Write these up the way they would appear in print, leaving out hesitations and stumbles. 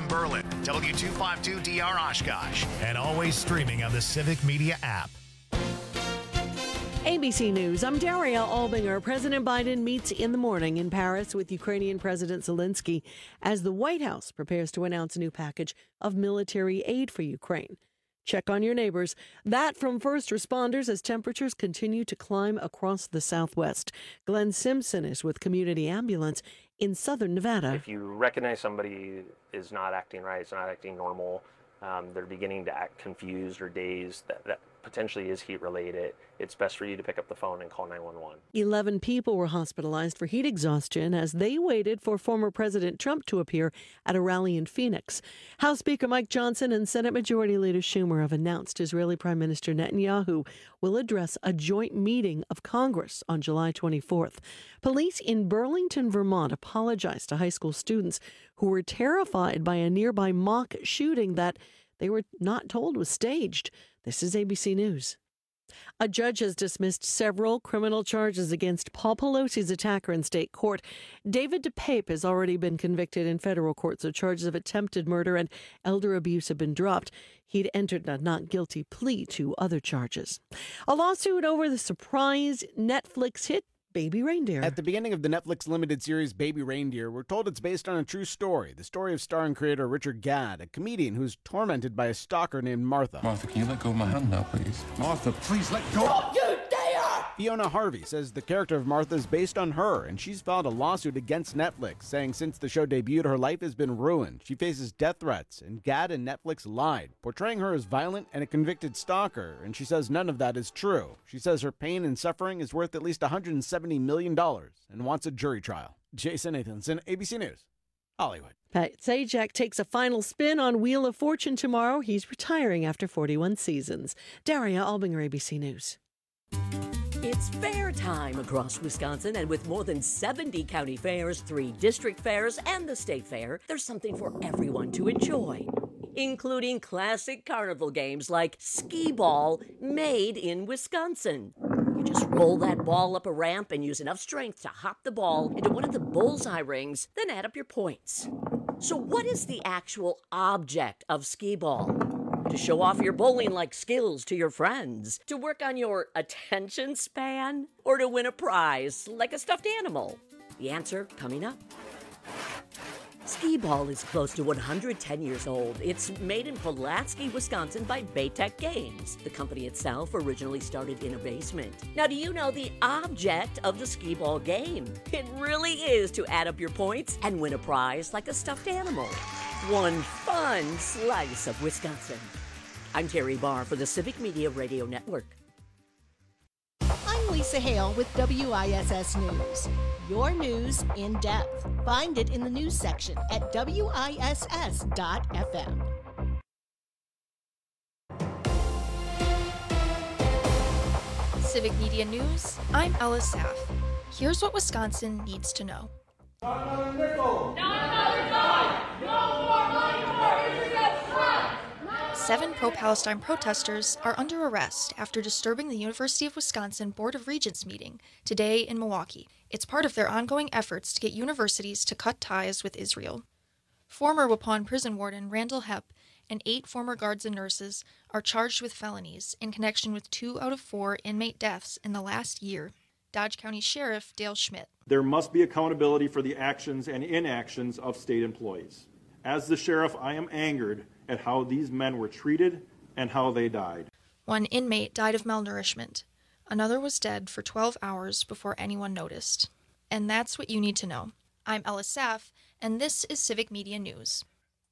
FM Berlin, W252DR Oshkosh, and always streaming on the Civic Media app. ABC News, I'm Daria Albinger. President Biden meets in the morning in Paris with Ukrainian President Zelensky as the White House prepares to announce a new package of military aid for Ukraine. Check on your neighbors. That from first responders as temperatures continue to climb across the Southwest. Glenn Simpson is with Community Ambulance in southern Nevada. If you recognize somebody is not acting right, it's not acting normal, they're beginning to act confused or dazed, that potentially is heat related, it's best for you to pick up the phone and call 911. 11 people were hospitalized for heat exhaustion as they waited for former President Trump to appear at a rally in Phoenix. House Speaker Mike Johnson and Senate Majority Leader Schumer have announced Israeli Prime Minister Netanyahu will address a joint meeting of Congress on July 24th. Police in Burlington, Vermont apologized to high school students who were terrified by a nearby mock shooting that they were not told was staged. This is ABC News. A judge has dismissed several criminal charges against Paul Pelosi's attacker in state court. David DePape has already been convicted in federal court, so charges of attempted murder and elder abuse have been dropped. He'd entered a not guilty plea to other charges. A lawsuit over the surprise Netflix hit Baby Reindeer. At the beginning of the Netflix limited series Baby Reindeer, we're told it's based on a true story. The story of star and creator Richard Gadd, a comedian who's tormented by a stalker named Martha. Martha, can you let go of my hand now, please? Martha, please let go. Don't you dare! Fiona Harvey says the character of Martha is based on her, and she's filed a lawsuit against Netflix, saying since the show debuted, her life has been ruined. She faces death threats, and Gadd and Netflix lied, portraying her as violent and a convicted stalker, and she says none of that is true. She says her pain and suffering is worth at least $170 million and wants a jury trial. Jason Nathanson, ABC News, Hollywood. Pat Sajak takes a final spin on Wheel of Fortune tomorrow. He's retiring after 41 seasons. Daria Albinger, ABC News. It's fair time across Wisconsin, and with more than 70 county fairs, 3 district fairs, and the state fair, there's something for everyone to enjoy, including classic carnival games like skee ball, made in Wisconsin. You just roll that ball up a ramp and use enough strength to hop the ball into one of the bullseye rings, then add up your points. So what is the actual object of skee ball? To show off your bowling-like skills to your friends? To work on your attention span? Or to win a prize like a stuffed animal? The answer coming up. Skee ball is close to 110 years old. It's made in Pulaski, Wisconsin by Baytech Games. The company itself originally started in a basement. Now, do you know the object of the skee ball game? It really is to add up your points and win a prize like a stuffed animal. One fun slice of Wisconsin. I'm Terry Barr for the Civic Media Radio Network. I'm Lisa Hale with WISS News. Your news in depth. Find it in the news section at WISS.FM. Civic Media News, I'm Ella Saff. Here's what Wisconsin needs to know. Not another nickel! Not another dime! No more money for Israel strike! 7 pro-Palestine protesters are under arrest after disturbing the University of Wisconsin Board of Regents meeting today in Milwaukee. It's part of their ongoing efforts to get universities to cut ties with Israel. Former Waupun prison warden Randall Hepp and 8 former guards and nurses are charged with felonies in connection with 2 out of 4 inmate deaths in the last year. Dodge County Sheriff Dale Schmidt. There must be accountability for the actions and inactions of state employees. As the sheriff, I am angered at how these men were treated and how they died. 1 inmate died of malnourishment. Another was dead for 12 hours before anyone noticed. And that's what you need to know. I'm Ella Saff, and this is Civic Media News.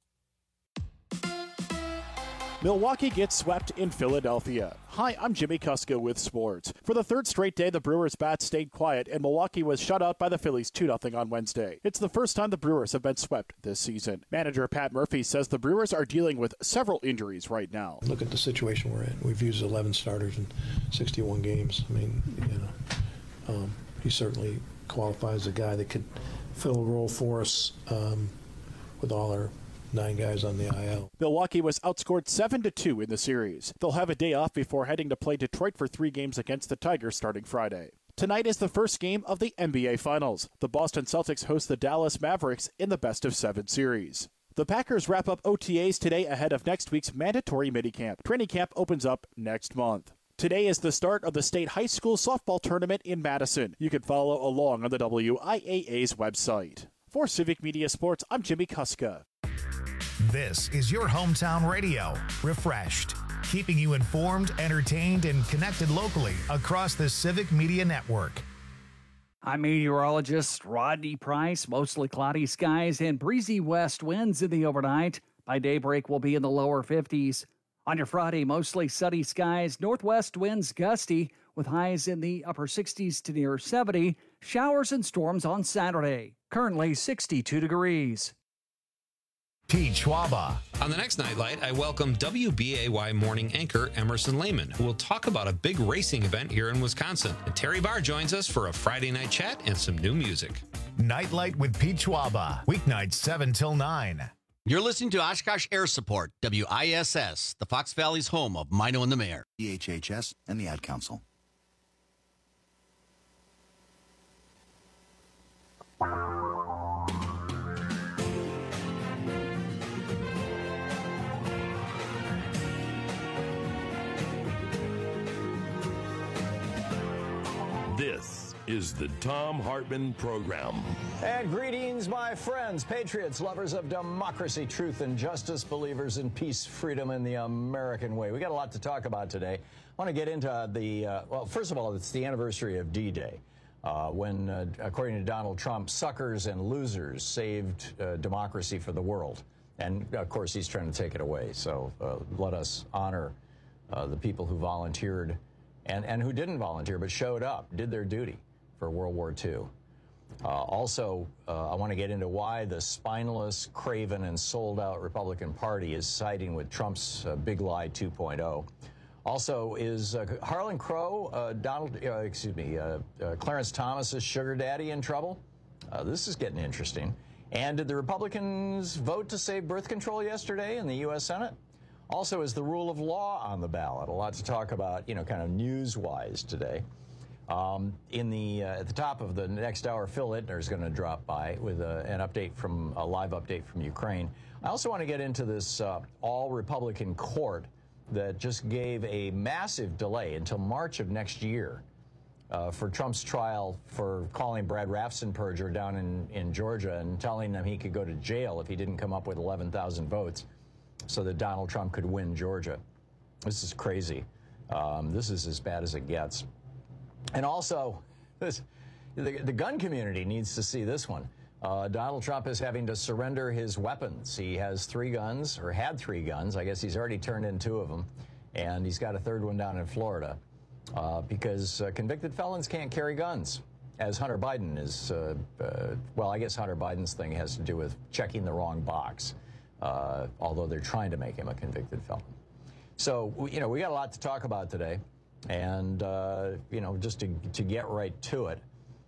Milwaukee gets swept in Philadelphia. Hi, I'm Jimmy Kuska with sports. For the 3rd straight day, the Brewers' bats stayed quiet, and Milwaukee was shut out by the Phillies 2-0 on Wednesday. It's the first time the Brewers have been swept this season. Manager Pat Murphy says the Brewers are dealing with several injuries right now. Look at the situation we're in. We've used 11 starters in 61 games. I mean, he certainly qualifies as a guy that could fill a role for us with all our 9 guys on the IL. Milwaukee was outscored 7-2 in the series. They'll have a day off before heading to play Detroit for 3 games against the Tigers starting Friday. Tonight is the first game of the NBA Finals. The Boston Celtics host the Dallas Mavericks in the best-of-7 series. The Packers wrap up OTAs today ahead of next week's mandatory minicamp. Training camp opens up next month. Today is the start of the state high school softball tournament in Madison. You can follow along on the WIAA's website. For Civic Media Sports, I'm Jimmy Kuska. This is your hometown radio, Refreshed, keeping you informed, entertained, and connected locally across the Civic Media Network. I'm meteorologist Rodney Price. Mostly cloudy skies and breezy west winds in the overnight. By daybreak, we'll be in the lower 50s. On your Friday, mostly sunny skies, northwest winds gusty with highs in the upper 60s to near 70. Showers and storms on Saturday. Currently 62 degrees. Pete Schwaba. On the next Nightlight, I welcome WBAY morning anchor Emerson Lehman, who will talk about a big racing event here in Wisconsin. And Terry Barr joins us for a Friday night chat and some new music. Nightlight with Pete Schwaba, weeknights 7 till 9. You're listening to Oshkosh Air Support, WISS, the Fox Valley's home of Mino and the Mayor. DHHS and the Ad Council. This is the Thom Hartmann Program. And greetings, my friends, patriots, lovers of democracy, truth, and justice, believers in peace, freedom, and the American way. We got a lot to talk about today. I want to get into well, first of all, it's the anniversary of D-Day, when, according to Donald Trump, suckers and losers saved democracy for the world. And, of course, he's trying to take it away. So let us honor the people who volunteered and who didn't volunteer but showed up, did their duty for World War II. Also, I want to get into why the spineless, craven, and sold-out Republican Party is siding with Trump's Big Lie 2.0. Also, is Harlan Crow, Clarence Thomas's sugar daddy in trouble? This is getting interesting. And did the Republicans vote to save birth control yesterday in the U.S. Senate? Also, is the rule of law on the ballot? A lot to talk about, kind of news-wise today. At the top of the next hour, Phil Ittner is going to drop by with a live update from Ukraine. I also want to get into this all-Republican court that just gave a massive delay until March of next year for Trump's trial for calling Brad Raffensperger down in Georgia and telling him he could go to jail if he didn't come up with 11,000 votes so that Donald Trump could win Georgia. This is crazy. This is as bad as it gets. And also, the gun community needs to see this one. Donald Trump is having to surrender his weapons. He has 3 guns, or had 3 guns. I guess he's already turned in 2 of them. And he's got a 3rd one down in Florida because convicted felons can't carry guns, as Hunter Biden is. Well, I guess Hunter Biden's thing has to do with checking the wrong box, although they're trying to make him a convicted felon. So, we got a lot to talk about today. And, just to get right to it,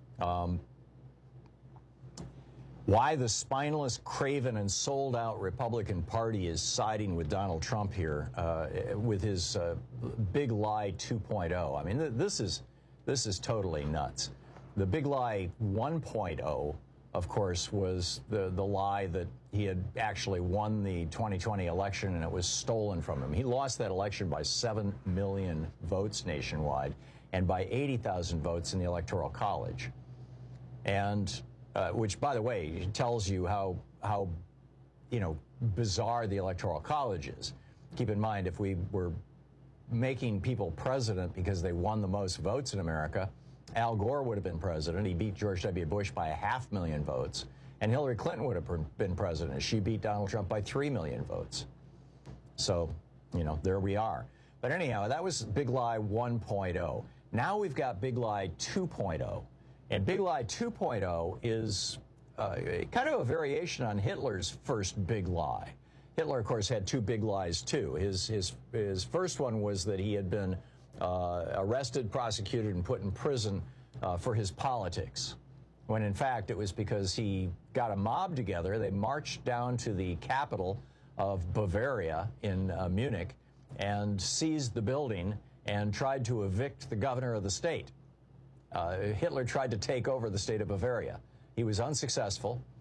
why the spineless, craven, and sold-out Republican Party is siding with Donald Trump here with his Big Lie 2.0. I mean, this is totally nuts. The Big Lie 1.0, of course, was the lie that he had actually won the 2020 election and it was stolen from him. He lost that election by 7 million votes nationwide and by 80,000 votes in the Electoral College. And which, by the way, tells you how bizarre the Electoral College is. Keep in mind, if we were making people president because they won the most votes in America, Al Gore would have been president. He beat George W. Bush by 500,000 votes. And Hillary Clinton would have been president. She beat Donald Trump by 3 million votes. So, there we are. But anyhow, that was Big Lie 1.0. Now we've got Big Lie 2.0. And Big Lie 2.0 is kind of a variation on Hitler's first big lie. Hitler, of course, had 2 big lies, too. His first one was that he had been arrested, prosecuted, and put in prison for his politics, when in fact it was because he got a mob together. They marched down to the capital of Bavaria in Munich and seized the building and tried to evict the governor of the state. Hitler tried to take over the state of Bavaria. He was unsuccessful.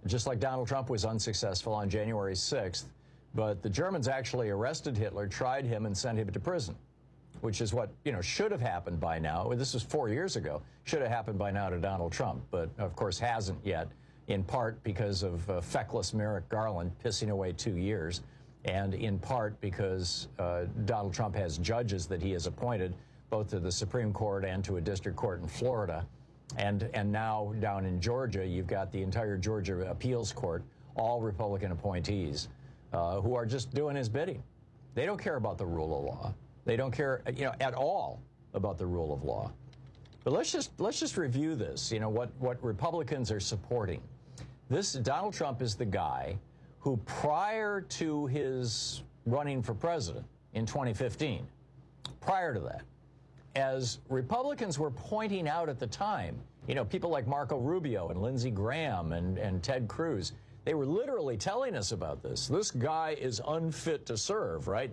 just like Donald Trump was unsuccessful on January 6th. But the Germans actually arrested Hitler, tried him, and sent him to prison, which is what, should have happened by now. This was 4 years ago. Should have happened by now to Donald Trump, but of course hasn't yet, in part because of feckless Merrick Garland pissing away 2 years, and in part because Donald Trump has judges that he has appointed both to the Supreme Court and to a district court in Florida. And now down in Georgia, you've got the entire Georgia appeals court, all Republican appointees who are just doing his bidding. They don't care about the rule of law. They don't care, at all about the rule of law. But let's just review this. What Republicans are supporting. Donald Trump is the guy who, prior to his running for president in 2015, prior to that, as Republicans were pointing out at the time, people like Marco Rubio and Lindsey Graham and Ted Cruz, they were literally telling us about this. This guy is unfit to serve, right?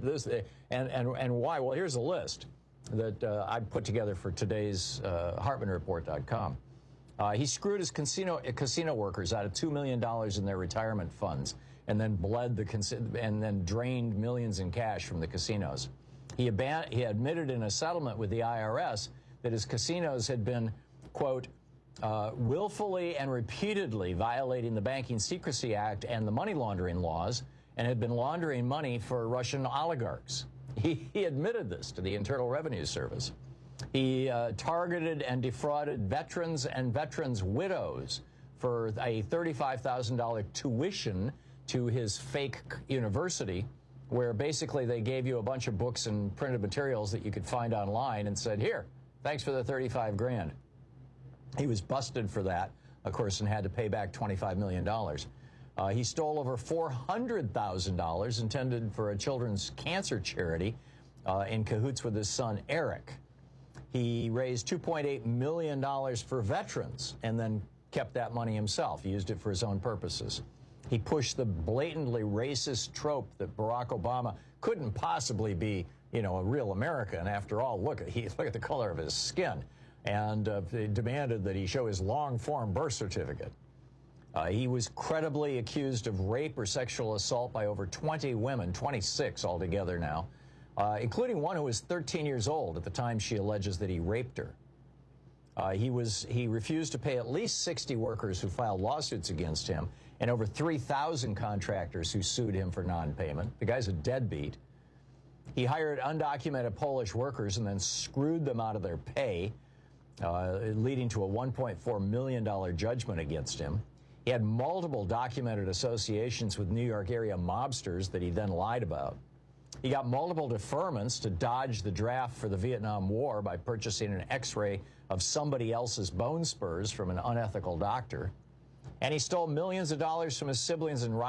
And why? Well, here's a list that I put together for today's HartmanReport.com. He screwed his casino workers out of $2 million in their retirement funds, and then and then drained millions in cash from the casinos. He admitted in a settlement with the IRS that his casinos had been, quote, willfully and repeatedly violating the Banking Secrecy Act and the money laundering laws, and had been laundering money for Russian oligarchs. He admitted this to the Internal Revenue Service. He targeted and defrauded veterans and veterans' widows for a $35,000 tuition to his fake university, where basically they gave you a bunch of books and printed materials that you could find online and said, here, thanks for the 35 grand. He was busted for that, of course, and had to pay back $25 million. He stole over $400,000 intended for a children's cancer charity in cahoots with his son, Eric. He raised $2.8 million for veterans and then kept that money himself. He used it for his own purposes. He pushed the blatantly racist trope that Barack Obama couldn't possibly be, a real American. After all, look at the color of his skin. And they demanded that he show his long-form birth certificate. He was credibly accused of rape or sexual assault by over 20 women, 26 altogether now, including one who was 13 years old at the time she alleges that he raped her. He refused to pay at least 60 workers who filed lawsuits against him, and over 3,000 contractors who sued him for non-payment. The guy's a deadbeat. He hired undocumented Polish workers and then screwed them out of their pay, leading to a $1.4 million judgment against him. He had multiple documented associations with New York area mobsters that he then lied about. He got multiple deferments to dodge the draft for the Vietnam War by purchasing an X-ray of somebody else's bone spurs from an unethical doctor. And he stole millions of dollars from his siblings and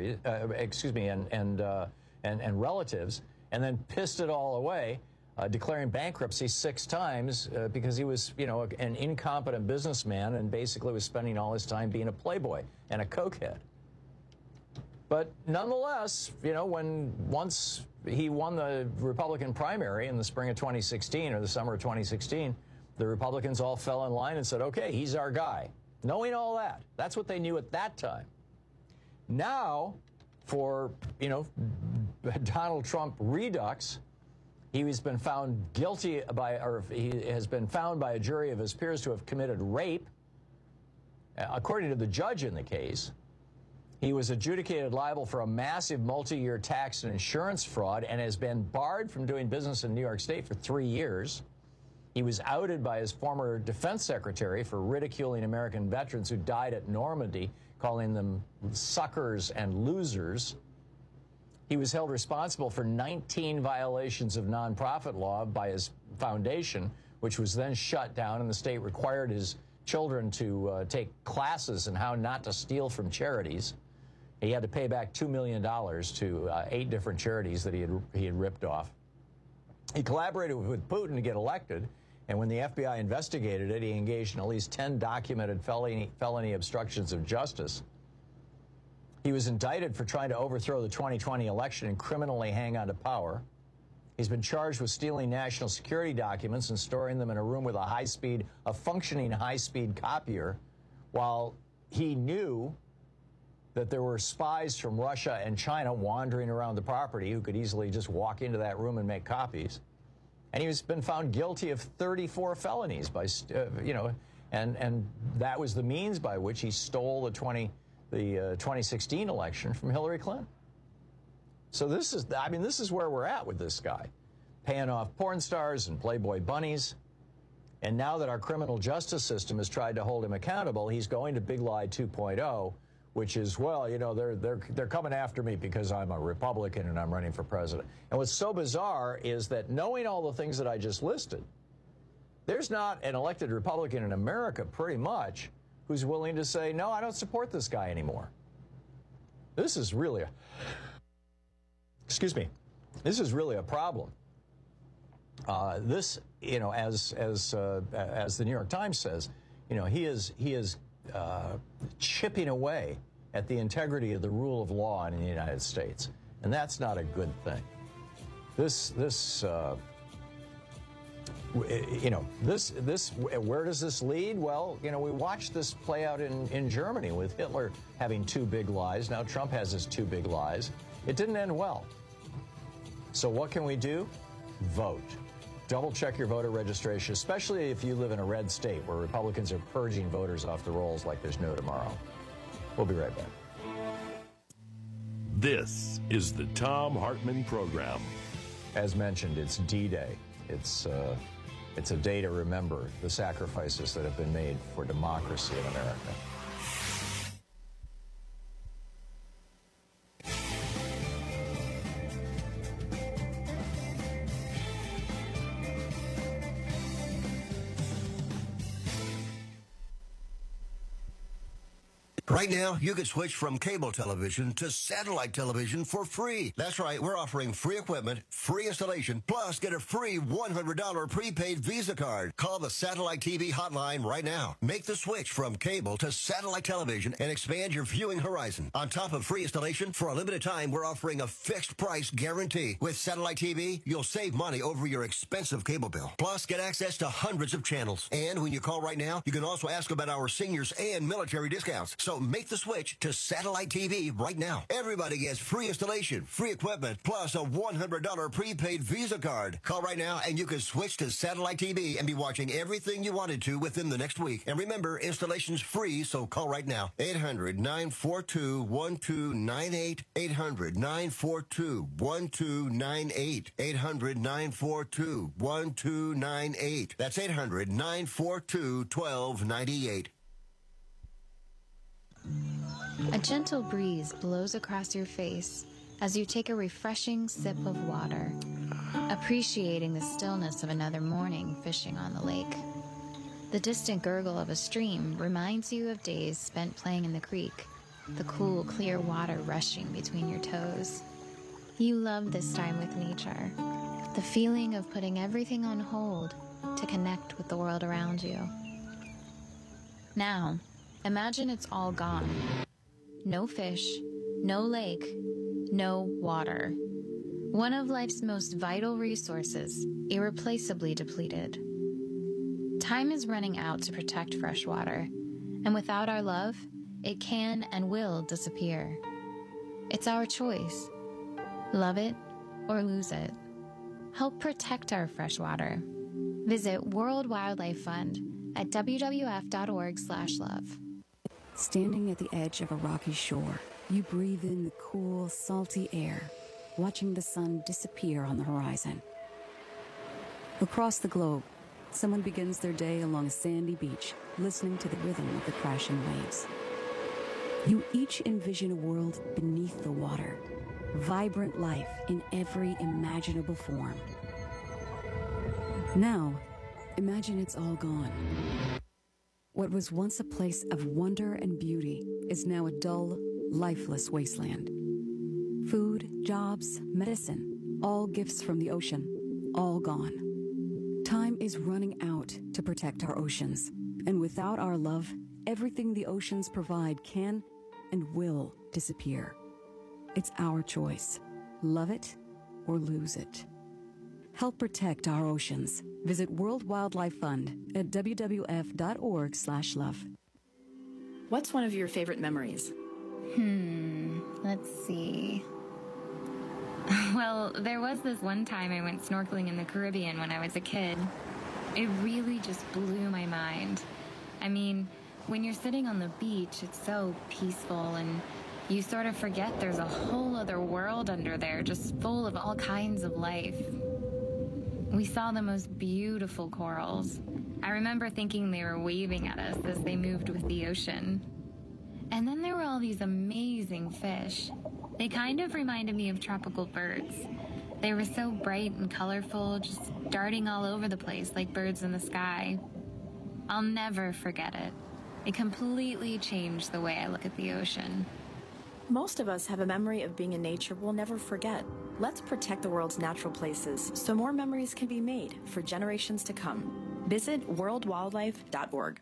and relatives, and then pissed it all away, declaring bankruptcy 6 times because he was, an incompetent businessman and basically was spending all his time being a playboy and a cokehead. But nonetheless, once he won the Republican primary in the spring of 2016 or the summer of 2016, the Republicans all fell in line and said, okay, he's our guy. Knowing all that, that's what they knew at that time. Now, for, Donald Trump redux, he has been found guilty he has been found by a jury of his peers to have committed rape. According to the judge in the case, he was adjudicated liable for a massive multi-year tax and insurance fraud and has been barred from doing business in New York State for 3 years. He was outed by his former defense secretary for ridiculing American veterans who died at Normandy, calling them suckers and losers. He was held responsible for 19 violations of nonprofit law by his foundation, which was then shut down, and the state required his children to take classes in how not to steal from charities. He had to pay back $2 million to 8 different charities that he had ripped off. He collaborated with Putin to get elected, and when the FBI investigated it, he engaged in at least 10 documented felony obstructions of justice. He was indicted for trying to overthrow the 2020 election and criminally hang on to power. He's been charged with stealing national security documents and storing them in a room with a functioning high-speed copier, while he knew that there were spies from Russia and China wandering around the property who could easily just walk into that room and make copies. And he's been found guilty of 34 felonies by, and that was the means by which he stole the 2016 election from Hillary Clinton. So this is where we're at with this guy, paying off porn stars and Playboy bunnies. And now that our criminal justice system has tried to hold him accountable, he's going to Big Lie 2.0, which is, well, they're coming after me because I'm a Republican and I'm running for president. And what's so bizarre is that knowing all the things that I just listed, there's not an elected Republican in America, pretty much, who's willing to say, no, I don't support this guy anymore. This is really this is really a problem. As the New York Times says, he is chipping away at the integrity of the rule of law in the United States, and that's not a good thing. Where does this lead? Well, we watched this play out in Germany with Hitler having 2 big lies. Now Trump has his 2 big lies. It didn't end well. So what can we do? Vote. Double check your voter registration, especially if you live in a red state where Republicans are purging voters off the rolls like there's no tomorrow. We'll be right back. This is the Thom Hartmann Program. As mentioned, it's D-Day. It's a day to remember the sacrifices that have been made for democracy in America. Right now, you can switch from cable television to satellite television for free. That's right, we're offering free equipment, free installation, plus get a free $100 prepaid Visa card. Call the Satellite TV hotline right now. Make the switch from cable to satellite television and expand your viewing horizon. On top of free installation, for a limited time, we're offering a fixed price guarantee. With Satellite TV, you'll save money over your expensive cable bill. Plus, get access to hundreds of channels. And when you call right now, you can also ask about our seniors and military discounts. So make the switch to Satellite TV right now. Everybody gets free installation, free equipment, plus a $100 prepaid Visa card. Call right now and you can switch to Satellite TV and be watching everything you wanted to within the next week. And remember, installation's free, so call right now. 800-942-1298. 800-942-1298. 800-942-1298. That's 800-942-1298. A gentle breeze blows across your face as you take a refreshing sip of water, appreciating the stillness of another morning fishing on the lake. The distant gurgle of a stream reminds you of days spent playing in the creek, the cool, clear water rushing between your toes. You love this time with nature, the feeling of putting everything on hold to connect with the world around you. Now, imagine it's all gone. No fish, no lake, no water. One of life's most vital resources, irreplaceably depleted. Time is running out to protect fresh water, and without our love, it can and will disappear. It's our choice. Love it or lose it. Help protect our fresh water. Visit World Wildlife Fund at wwf.org/love. Standing at the edge of a rocky shore, you breathe in the cool, salty air, watching the sun disappear on the horizon. Across the globe, someone begins their day along a sandy beach, listening to the rhythm of the crashing waves. You each envision a world beneath the water, vibrant life in every imaginable form. Now, imagine it's all gone. What was once a place of wonder and beauty is now a dull, lifeless wasteland. Food, jobs, medicine, all gifts from the ocean, all gone. Time is running out to protect our oceans, and without our love, everything the oceans provide can and will disappear. It's our choice. Love it or lose it. Help protect our oceans. Visit World Wildlife Fund at wwf.org/love. What's one of your favorite memories? Let's see. Well, there was this one time I went snorkeling in the Caribbean when I was a kid. It really just blew my mind. I mean, when you're sitting on the beach, it's so peaceful, and you sort of forget there's a whole other world under there, just full of all kinds of life. We saw the most beautiful corals. I remember thinking they were waving at us as they moved with the ocean. And then there were all these amazing fish. They kind of reminded me of tropical birds. They were so bright and colorful, just darting all over the place like birds in the sky. I'll never forget it. It completely changed the way I look at the ocean. Most of us have a memory of being in nature we'll never forget. Let's protect the world's natural places so more memories can be made for generations to come. Visit worldwildlife.org.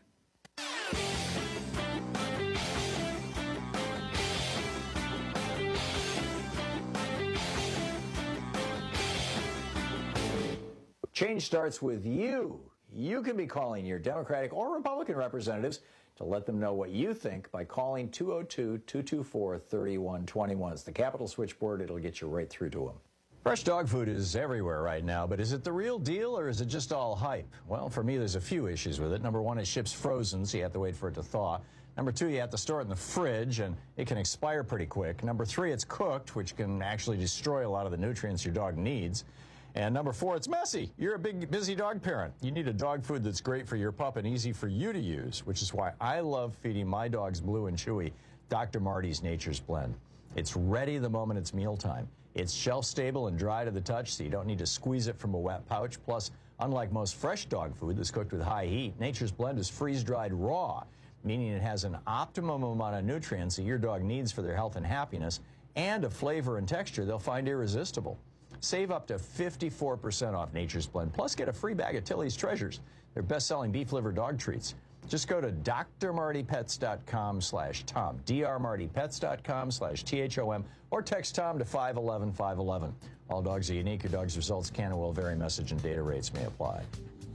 Change starts with you. You can be calling your Democratic or Republican representatives to let them know what you think by calling 202-224-3121. It's the Capitol switchboard. It'll get you right through to them. Fresh dog food is everywhere right now, but is it the real deal or is it just all hype? Well, for me, there's a few issues with it. Number one, it ships frozen, so you have to wait for it to thaw. Number two, you have to store it in the fridge, and it can expire pretty quick. Number three, it's cooked, which can actually destroy a lot of the nutrients your dog needs. And number four, it's messy. You're a big, busy dog parent. You need a dog food that's great for your pup and easy for you to use, which is why I love feeding my dogs Blue and Chewy Dr. Marty's Nature's Blend. It's ready the moment it's mealtime. It's shelf-stable and dry to the touch, so you don't need to squeeze it from a wet pouch. Plus, unlike most fresh dog food that's cooked with high heat, Nature's Blend is freeze-dried raw, meaning it has an optimum amount of nutrients that your dog needs for their health and happiness, and a flavor and texture they'll find irresistible. Save up to 54% off Nature's Blend, plus get a free bag of Tilly's Treasures, their best-selling beef liver dog treats. Just go to drmartypets.com/Tom, drmartypets.com/THOM, or text Tom to 511-511. All dogs are unique. Your dog's results can and will vary. Message and data rates may apply.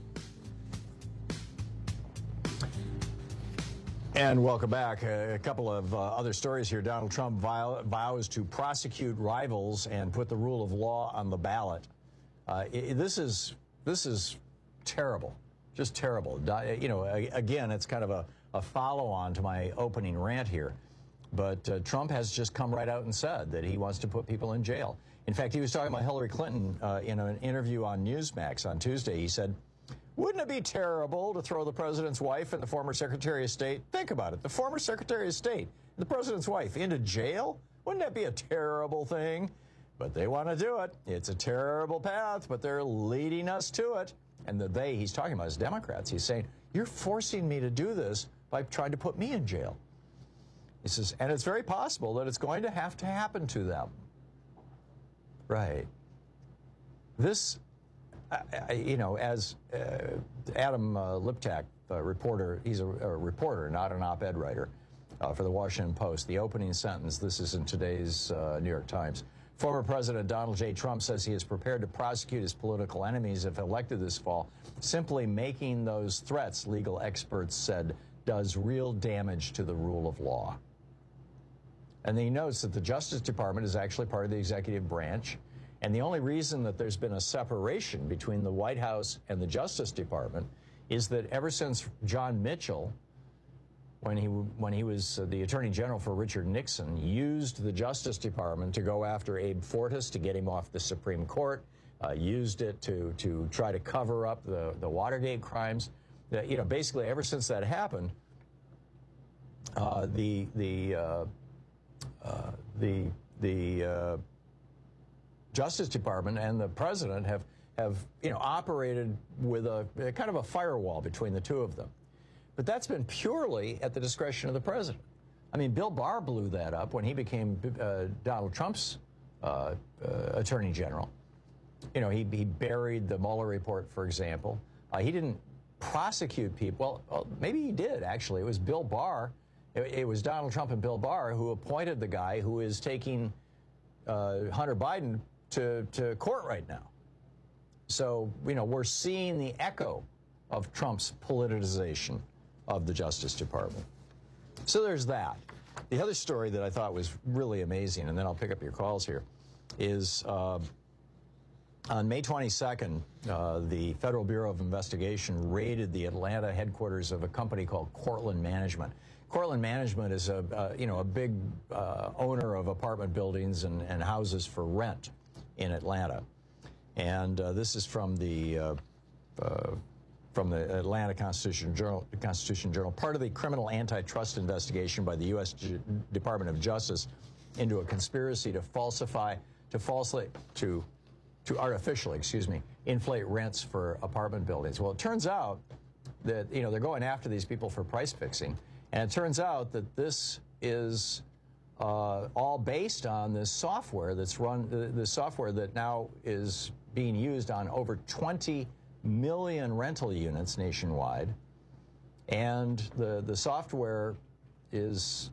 And welcome back. A couple of other stories here. Donald Trump vows to prosecute rivals and put the rule of law on the ballot. This is terrible, just terrible. You know, again, it's kind of a follow-on to my opening rant here. But Trump has just come right out and said that he wants to put people in jail. In fact, he was talking about Hillary Clinton in an interview on Newsmax on Tuesday. He said, "Wouldn't it be terrible to throw the president's wife and the former Secretary of State," think about it, the former Secretary of State, the president's wife, into jail? Wouldn't that be a terrible thing? But they want to do it. It's a terrible path, but they're leading us to it. And the they he's talking about is Democrats. He's saying, you're forcing me to do this by trying to put me in jail. He says, and it's very possible that it's going to have to happen to them. Right. This... you know, as Adam Liptak, reporter, he's a reporter, not an op-ed writer, for the Washington Post. The opening sentence, this is in today's New York Times. Former President Donald J. Trump says he is prepared to prosecute his political enemies if elected this fall. Simply making those threats, legal experts said, does real damage to the rule of law. And then he notes that the Justice Department is actually part of the executive branch. And the only reason that there's been a separation between the White House and the Justice Department is that ever since John Mitchell, when he was the Attorney General for Richard Nixon, used the Justice Department to go after Abe Fortas to get him off the Supreme Court, used it to try to cover up the Watergate crimes. You know, basically ever since that happened, the Justice Department and the president have you know, operated with a kind of a firewall between the two of them. But that's been purely at the discretion of the president. I mean, Bill Barr blew that up when he became Donald Trump's Attorney General. You know, he buried the Mueller report, for example. He didn't prosecute people. Well, maybe he did, actually. It was Bill Barr. It was Donald Trump and Bill Barr who appointed the guy who is taking Hunter Biden to court right now. So, you know, we're seeing the echo of Trump's politicization of the Justice Department. So there's that. The other story that I thought was really amazing, and then I'll pick up your calls here, is on May 22nd, the Federal Bureau of Investigation raided the Atlanta headquarters of a company called Cortland Management. Cortland Management is a big owner of apartment buildings and houses for rent in Atlanta. And this is from the Atlanta Constitution Journal, part of the criminal antitrust investigation by the U.S. Department of Justice into a conspiracy to artificially inflate rents for apartment buildings. Well, it turns out that, they're going after these people for price fixing. And it turns out that this is all based on this software that's the software that now is being used on over 20 million rental units nationwide. And the software is,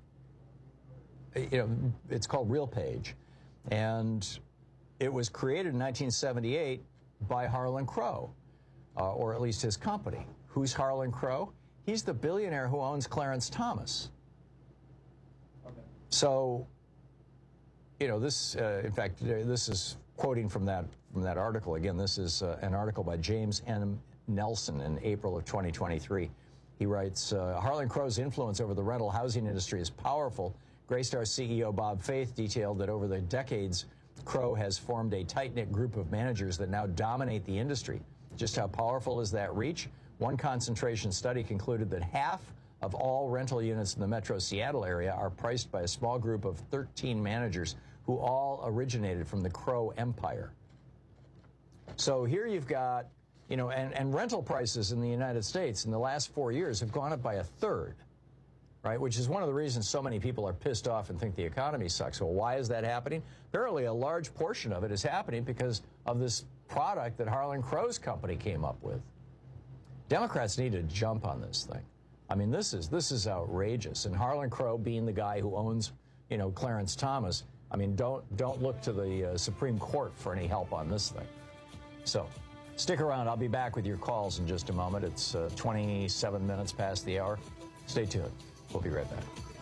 it's called RealPage. And it was created in 1978 by Harlan Crow, or at least his company. Who's Harlan Crow? He's the billionaire who owns Clarence Thomas. Okay. So, this, in fact, this is quoting from that article. Again, this is an article by James N. Nelson in April of 2023. He writes, Harlan Crow's influence over the rental housing industry is powerful. Greystar CEO Bob Faith detailed that over the decades, Crow has formed a tight-knit group of managers that now dominate the industry. Just how powerful is that reach? One concentration study concluded that half of all rental units in the metro Seattle area are priced by a small group of 13 managers who all originated from the Crow empire. So here you've got, and rental prices in the United States in the last 4 years have gone up by a third, right? Which is one of the reasons so many people are pissed off and think the economy sucks. Well, why is that happening? Apparently a large portion of it is happening because of this product that Harlan Crow's company came up with. Democrats need to jump on this thing. I mean, this is outrageous. And Harlan Crow being the guy who owns, Clarence Thomas, I mean, don't look to the Supreme Court for any help on this thing. So stick around. I'll be back with your calls in just a moment. It's 27 minutes past the hour. Stay tuned. We'll be right back.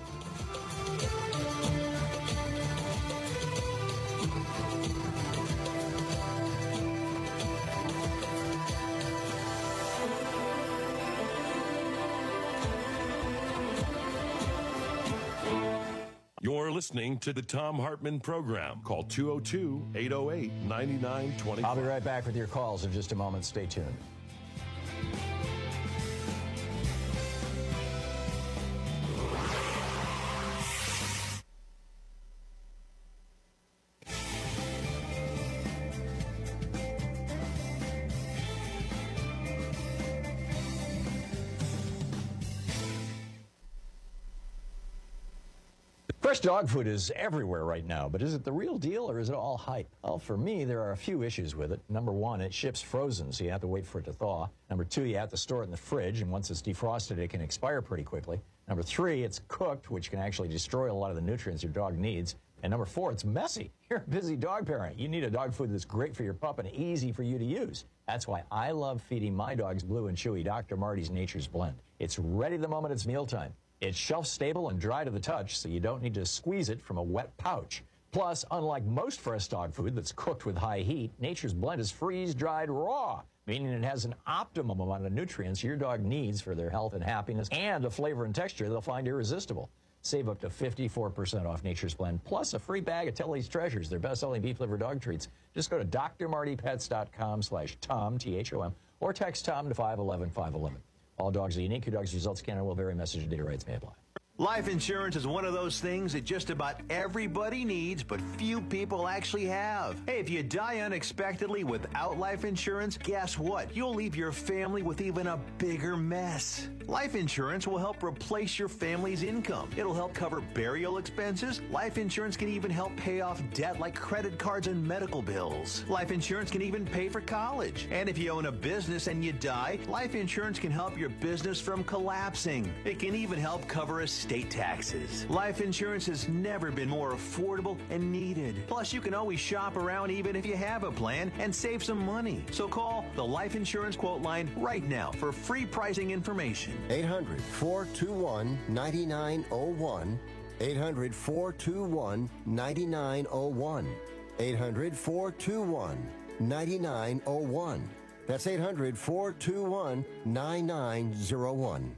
You're listening to the Thom Hartmann Program. Call 202-808-9925. I'll be right back with your calls in just a moment. Stay tuned. Fresh dog food is everywhere right now, but is it the real deal or is it all hype? Well, for me, there are a few issues with it. Number one, it ships frozen, so you have to wait for it to thaw. Number two, you have to store it in the fridge, and once it's defrosted, it can expire pretty quickly. Number three, it's cooked, which can actually destroy a lot of the nutrients your dog needs. And number four, it's messy. You're a busy dog parent. You need a dog food that's great for your pup and easy for you to use. That's why I love feeding my dogs Blue and Chewy Dr. Marty's Nature's Blend. It's ready the moment it's mealtime. It's shelf-stable and dry to the touch, so you don't need to squeeze it from a wet pouch. Plus, unlike most fresh dog food that's cooked with high heat, Nature's Blend is freeze-dried raw, meaning it has an optimum amount of nutrients your dog needs for their health and happiness, and a flavor and texture they'll find irresistible. Save up to 54% off Nature's Blend, plus a free bag of Tilly's Treasures, their best-selling beef liver dog treats. Just go to drmartypets.com/Tom, T-H-O-M, or text Tom to 511-511. All dogs are unique. Your dog's results can and will vary. Message and data rights may apply. Life insurance is one of those things that just about everybody needs, but few people actually have. Hey, if you die unexpectedly without life insurance, guess what? You'll leave your family with even a bigger mess. Life insurance will help replace your family's income. It'll help cover burial expenses. Life insurance can even help pay off debt like credit cards and medical bills. Life insurance can even pay for college. And if you own a business and you die, life insurance can help your business from collapsing. It can even help cover estate taxes. Life insurance has never been more affordable and needed. Plus, you can always shop around even if you have a plan and save some money. So call the Life Insurance Quote Line right now for free pricing information. 800-421-9901. 800-421-9901. 800-421-9901. That's 800-421-9901.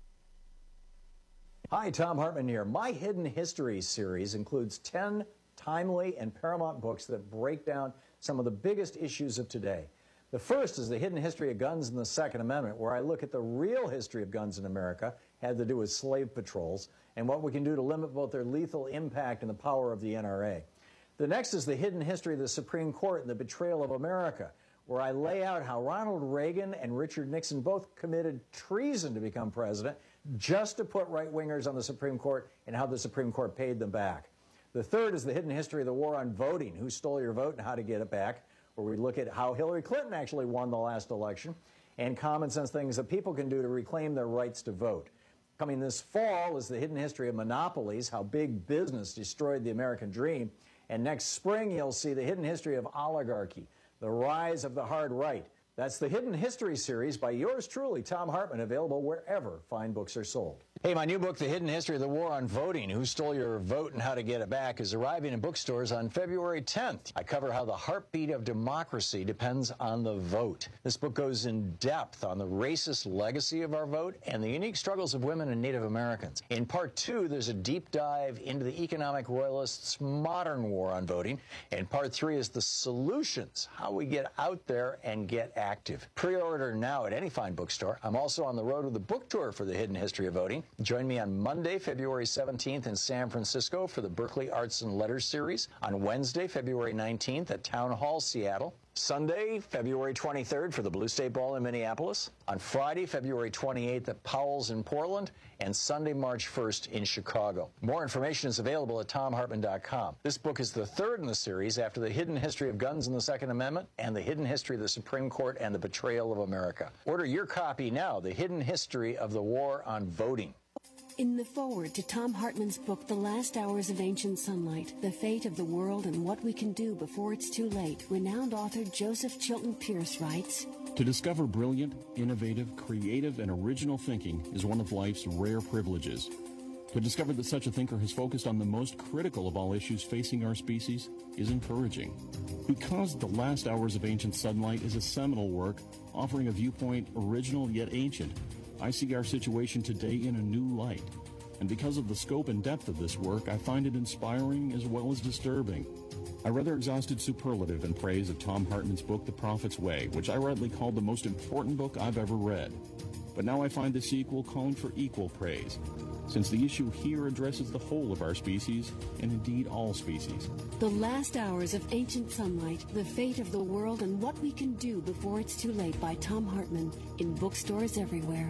Hi, Tom Hartman here. My Hidden History series includes 10 timely and paramount books that break down some of the biggest issues of today. The first is The Hidden History of Guns and the Second Amendment, where I look at the real history of guns in America, had to do with slave patrols, and what we can do to limit both their lethal impact and the power of the NRA. The next is The Hidden History of the Supreme Court and the Betrayal of America, where I lay out how Ronald Reagan and Richard Nixon both committed treason to become president just to put right-wingers on the Supreme Court and how the Supreme Court paid them back. The third is The Hidden History of the War on Voting, who stole your vote and how to get it back, where we look at how Hillary Clinton actually won the last election and common sense things that people can do to reclaim their rights to vote. Coming this fall is The Hidden History of Monopolies, how big business destroyed the American dream. And next spring, you'll see The Hidden History of Oligarchy, the rise of the hard right. That's the Hidden History series by yours truly, Tom Hartman, available wherever fine books are sold. Hey, my new book, The Hidden History of the War on Voting, Who Stole Your Vote and How to Get It Back, is arriving in bookstores on February 10th. I cover how the heartbeat of democracy depends on the vote. This book goes in depth on the racist legacy of our vote and the unique struggles of women and Native Americans. In part 2, there's a deep dive into the economic royalists' modern war on voting. And part 3 is the solutions, how we get out there and get active. Pre-order now at any fine bookstore. I'm also on the road with a book tour for The Hidden History of Voting. Join me on Monday, February 17th in San Francisco for the Berkeley Arts and Letters series. On Wednesday, February 19th at Town Hall, Seattle. Sunday, February 23rd for the Blue State Ball in Minneapolis. On Friday, February 28th at Powell's in Portland. And Sunday, March 1st in Chicago. More information is available at TomHartman.com. This book is the third in the series after The Hidden History of Guns and the Second Amendment and The Hidden History of the Supreme Court and the Betrayal of America. Order your copy now, The Hidden History of the War on Voting. In the foreword to Tom Hartman's book, The Last Hours of Ancient Sunlight, The Fate of the World and What We Can Do Before It's Too Late, renowned author Joseph Chilton Pierce writes, To discover brilliant, innovative, creative, and original thinking is one of life's rare privileges. To discover that such a thinker has focused on the most critical of all issues facing our species is encouraging. Because The Last Hours of Ancient Sunlight is a seminal work offering a viewpoint original yet ancient, I see our situation today in a new light. And because of the scope and depth of this work, I find it inspiring as well as disturbing. I rather exhausted superlative in praise of Tom Hartman's book, The Prophet's Way, which I rightly called the most important book I've ever read. But now I find the sequel calling for equal praise, since the issue here addresses the whole of our species, and indeed all species. The Last Hours of Ancient Sunlight, The Fate of the World and What We Can Do Before It's Too Late by Tom Hartman, in bookstores everywhere.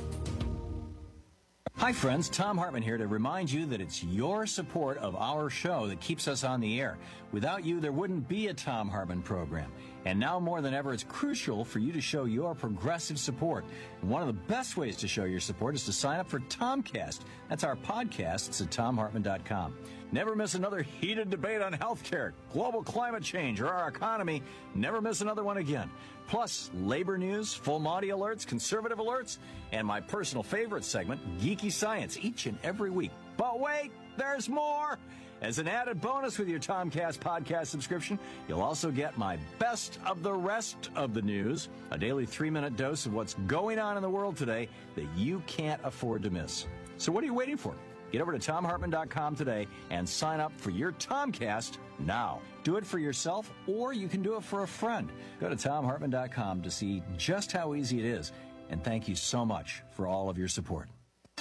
Hi friends, Tom Hartman here to remind you that it's your support of our show that keeps us on the air. Without you, there wouldn't be a Tom Hartman program. And now more than ever, it's crucial for you to show your progressive support. And one of the best ways to show your support is to sign up for Tomcast. That's our podcast. It's at TomHartman.com. Never miss another heated debate on healthcare, global climate change, or our economy. Never miss another one again. Plus, labor news, full Monty alerts, conservative alerts, and my personal favorite segment, Geeky Science, each and every week. But wait, there's more! As an added bonus with your Tomcast podcast subscription, you'll also get my best of the rest of the news, a daily 3-minute dose of what's going on in the world today that you can't afford to miss. So what are you waiting for? Get over to TomHartman.com today and sign up for your Tomcast now. Do it for yourself, or you can do it for a friend. Go to TomHartman.com to see just how easy it is. And thank you so much for all of your support.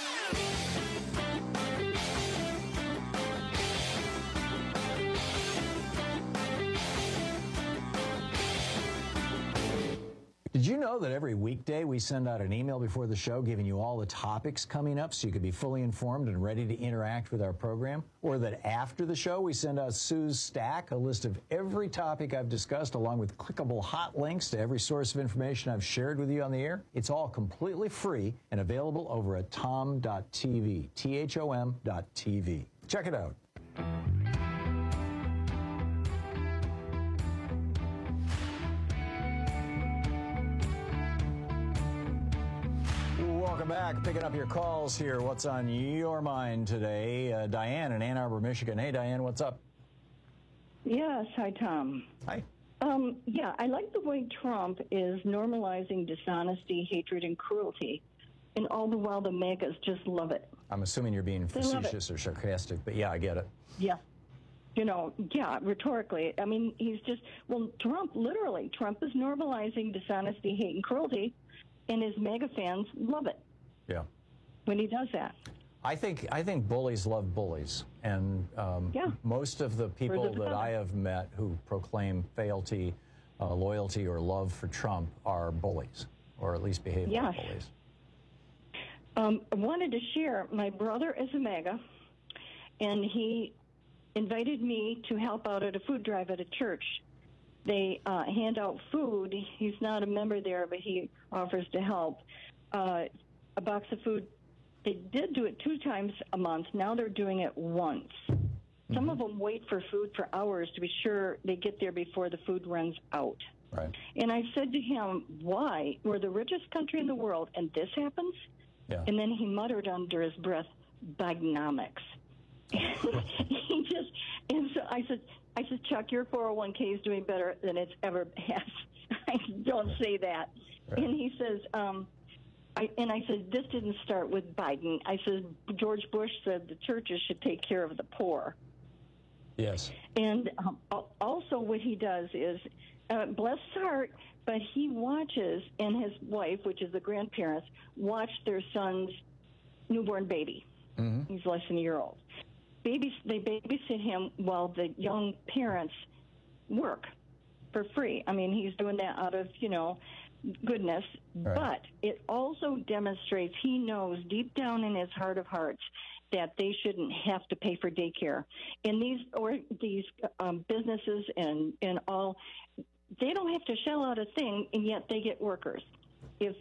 Did you know that every weekday we send out an email before the show giving you all the topics coming up so you can be fully informed and ready to interact with our program? Or that after the show we send out Sue's Stack, a list of every topic I've discussed along with clickable hot links to every source of information I've shared with you on the air? It's all completely free and available over at tom.tv, THOM.tv. Check it out. Welcome back. Picking up your calls here. What's on your mind today? Diane in Ann Arbor, Michigan. Hey, Diane, what's up? Yes. Hi, Tom. Hi. Yeah, I like the way Trump is normalizing dishonesty, hatred, and cruelty. And all the while, the MAGAs just love it. I'm assuming you're being facetious or sarcastic, but yeah, I get it. Yeah. Rhetorically. I mean, Trump is normalizing dishonesty, hate, and cruelty, and his MAGA fans love it. Yeah. When he does that. I think bullies love bullies, and most of the people that I have met who proclaim fealty, loyalty, or love for Trump are bullies, or at least behave like bullies. I wanted to share, my brother is a MAGA, and he invited me to help out at a food drive at a church. They hand out food. He's not a member there, but he offers to help. A box of food. They did do it 2 times a month. Now they're doing it once. Some of them wait for food for hours to be sure they get there before the food runs out. Right. And I said to him, why? We're the richest country in the world, and this happens? Yeah. And then he muttered under his breath, Bidenomics. And so I said, Chuck, your 401k is doing better than it's ever has. I don't say that. Right. And he says, I said, this didn't start with Biden. I said, George Bush said the churches should take care of the poor. Yes. And also what he does is, bless his heart, but he watches, and his wife, which is the grandparents, watch their son's newborn baby. Mm-hmm. He's less than a year old. They babysit him while the young parents work for free. I mean, he's doing that out of, goodness. Right. But it also demonstrates he knows deep down in his heart of hearts that they shouldn't have to pay for daycare. And these businesses and all, they don't have to shell out a thing, and yet they get workers. It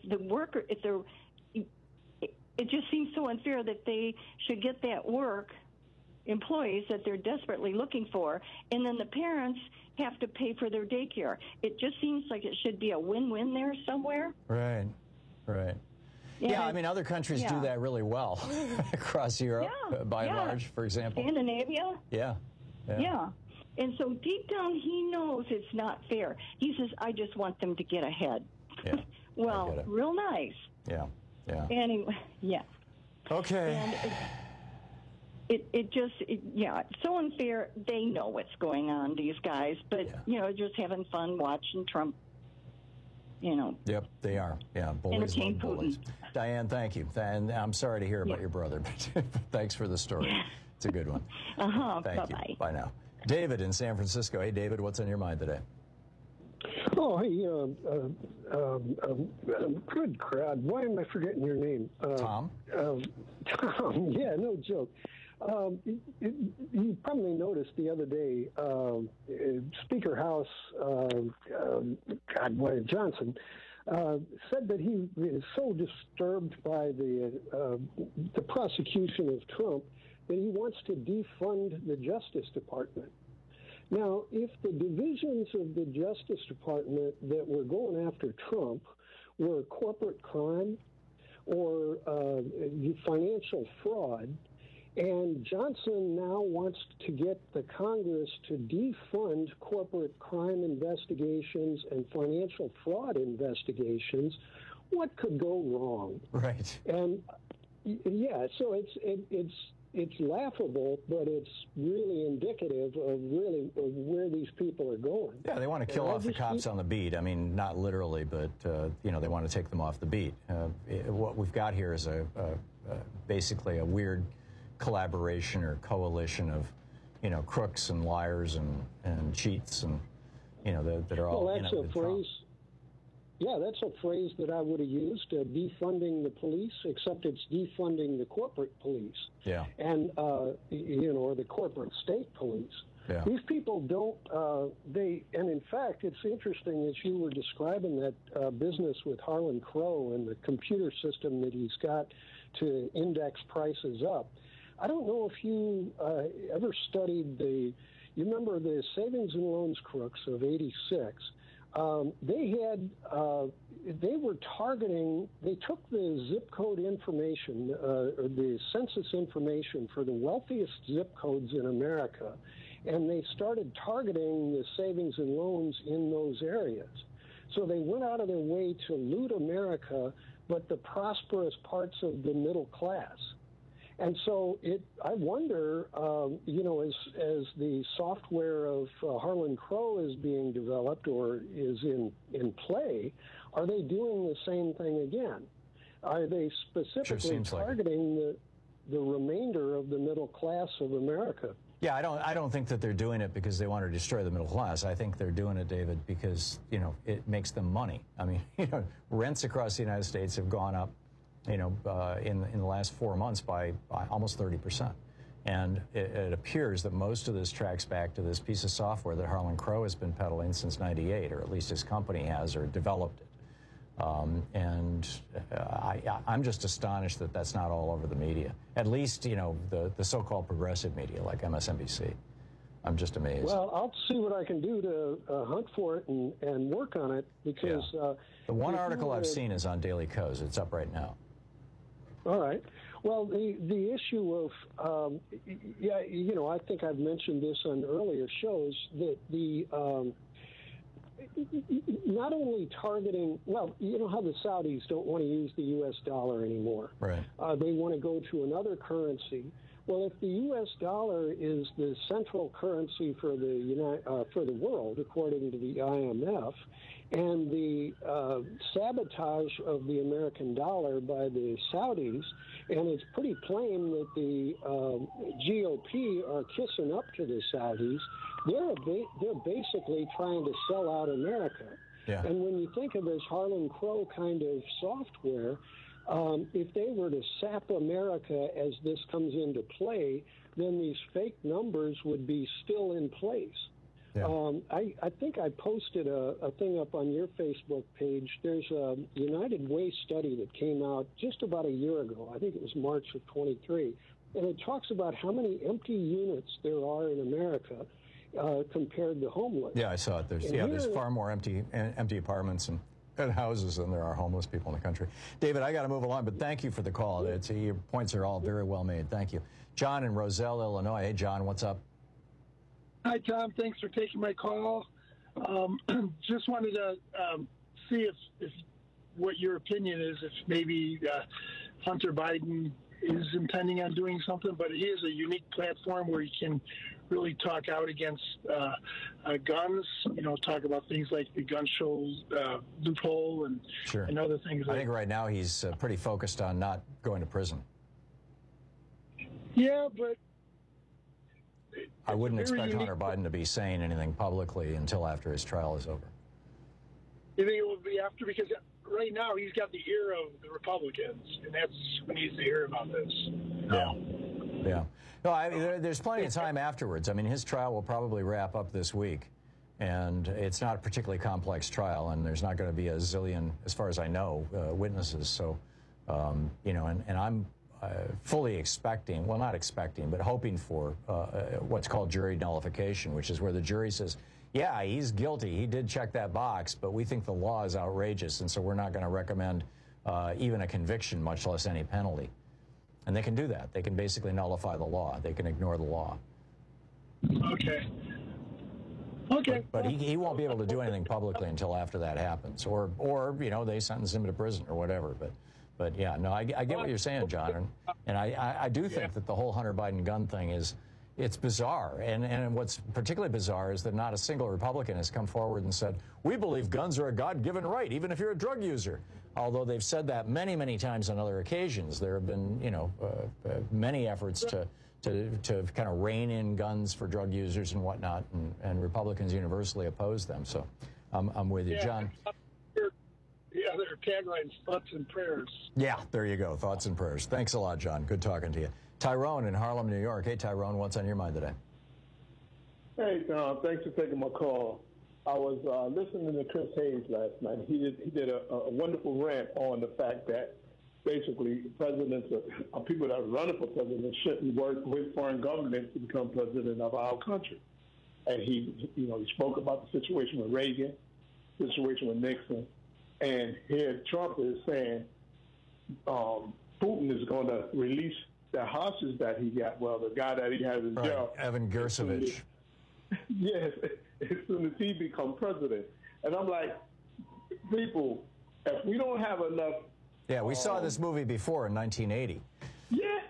just seems so unfair that they should get that employees that they're desperately looking for, and then the parents have to pay for their daycare. It just seems like it should be a win-win there somewhere. Right. Yeah, I mean, other countries do that really well across Europe, by and large, for example. Scandinavia? Yeah. And so deep down, he knows it's not fair. He says, I just want them to get ahead. Yeah. Well, real nice. Yeah. Anyway, yeah. Okay. And it's so unfair. They know what's going on, these guys, but, just having fun watching Trump, Yep, they are. Yeah, bullies love bullies. Diane, thank you. And I'm sorry to hear about your brother, but thanks for the story. It's a good one. Thank you. Bye now. David in San Francisco. Hey, David, what's on your mind today? Oh, hey, good crowd. Why am I forgetting your name? Tom? Tom, yeah, no joke. You probably noticed the other day, Speaker House, Johnson, said that he is so disturbed by the prosecution of Trump that he wants to defund the Justice Department. Now, if the divisions of the Justice Department that were going after Trump were corporate crime or financial fraud, and Johnson now wants to get the Congress to defund corporate crime investigations and financial fraud investigations, what could go wrong? Right. And so it's laughable, but it's really indicative of where these people are going. Yeah, they want to kill off the cops on the beat. I mean, not literally, but they want to take them off the beat. What we've got here is basically a weird collaboration or coalition of, crooks and liars and cheats and, that are all. Well, that's a phrase. Yeah, that's a phrase that I would have used, defunding the police, except it's defunding the corporate police. Yeah. And, or the corporate state police. Yeah. These people don't, and in fact, it's interesting as you were describing that business with Harlan Crow and the computer system that he's got to index prices up. I don't know if you ever studied you remember the savings and loans crooks of '86. They were targeting. They took the zip code information, or the census information for the wealthiest zip codes in America, and they started targeting the savings and loans in those areas. So they went out of their way to loot America, but the prosperous parts of the middle class. And so I wonder, as the software of Harlan Crow is being developed or is in play, are they doing the same thing again? Are they specifically targeting the remainder of the middle class of America? Yeah, I don't think that they're doing it because they want to destroy the middle class. I think they're doing it, David, because, it makes them money. I mean, rents across the United States have gone up, in the last 4 months by almost 30%. And it appears that most of this tracks back to this piece of software that Harlan Crow has been peddling since '98, or at least his company has, or developed it. I'm just astonished that that's not all over the media. At least, the so-called progressive media like MSNBC. I'm just amazed. Well, I'll see what I can do to hunt for it and work on it, because... the one article I've seen is on Daily Kos. It's up right now. All right. Well, the issue of, I think I've mentioned this on earlier shows, that not only targeting, you know how the Saudis don't want to use the U.S. dollar anymore. Right. They want to go to another currency. Well, if the U.S. dollar is the central currency for the world, according to the IMF, and the sabotage of the American dollar by the Saudis, and it's pretty plain that the GOP are kissing up to the Saudis, they're basically trying to sell out America. Yeah. And when you think of this Harlan Crow kind of software, if they were to sap America as this comes into play, then these fake numbers would be still in place. Yeah. I think I posted a thing up on your Facebook page. There's a United Way study that came out just about a year ago. I think it was March of 23. And it talks about how many empty units there are in America compared to homeless. Yeah, I saw it. There's far more empty apartments and houses than there are homeless people in the country. David, I got to move along, but thank you for the call. Your points are all very well made. Thank you. John in Roselle, Illinois. Hey, John, what's up? Hi, Tom. Thanks for taking my call. Just wanted to see if what your opinion is, if maybe Hunter Biden is intending on doing something, but he has a unique platform where he can really talk out against guns, talk about things like the gun show loophole and, sure. and other things. I think right now he's pretty focused on not going to prison. Yeah, but I wouldn't expect Hunter Biden to be saying anything publicly until after his trial is over. You think it will be after? Because right now he's got the ear of the Republicans, and that's who needs to hear about this. Yeah. No, there's plenty of time afterwards. I mean, his trial will probably wrap up this week, and it's not a particularly complex trial, and there's not going to be a zillion, as far as I know, witnesses. So, and I'm fully expecting, well, not expecting, but hoping for what's called jury nullification, which is where the jury says, yeah, he's guilty. He did check that box, but we think the law is outrageous, and so we're not going to recommend even a conviction, much less any penalty. And they can do that. They can basically nullify the law. They can ignore the law. Okay. But he won't be able to do anything publicly until after that happens, or they sentence him to prison or whatever. But yeah, no, I get what you're saying, John, and I do think that the whole Hunter Biden gun thing it's bizarre, and what's particularly bizarre is that not a single Republican has come forward and said, we believe guns are a God-given right, even if you're a drug user. Although they've said that many, many times on other occasions. There have been, many efforts to kind of rein in guns for drug users and whatnot, and Republicans universally oppose them. So I'm with you, John. Yeah, their taglines, thoughts and prayers. Yeah, there you go, thoughts and prayers. Thanks a lot, John. Good talking to you. Tyrone in Harlem, New York. Hey, Tyrone, what's on your mind today? Hey, Tom, thanks for taking my call. I was listening to Chris Hayes last night. He did a wonderful rant on the fact that basically presidents or people that are running for president shouldn't work with foreign governments to become president of our country. And he spoke about the situation with Reagan situation with Nixon, and here Trump is saying Putin is going to release the hostage that he got. Well, the guy that he has in jail, Evan Gersovich. Yes, as soon as he becomes president. And I'm like, people, if we don't have enough... Yeah, we saw this movie before in 1980. Yes.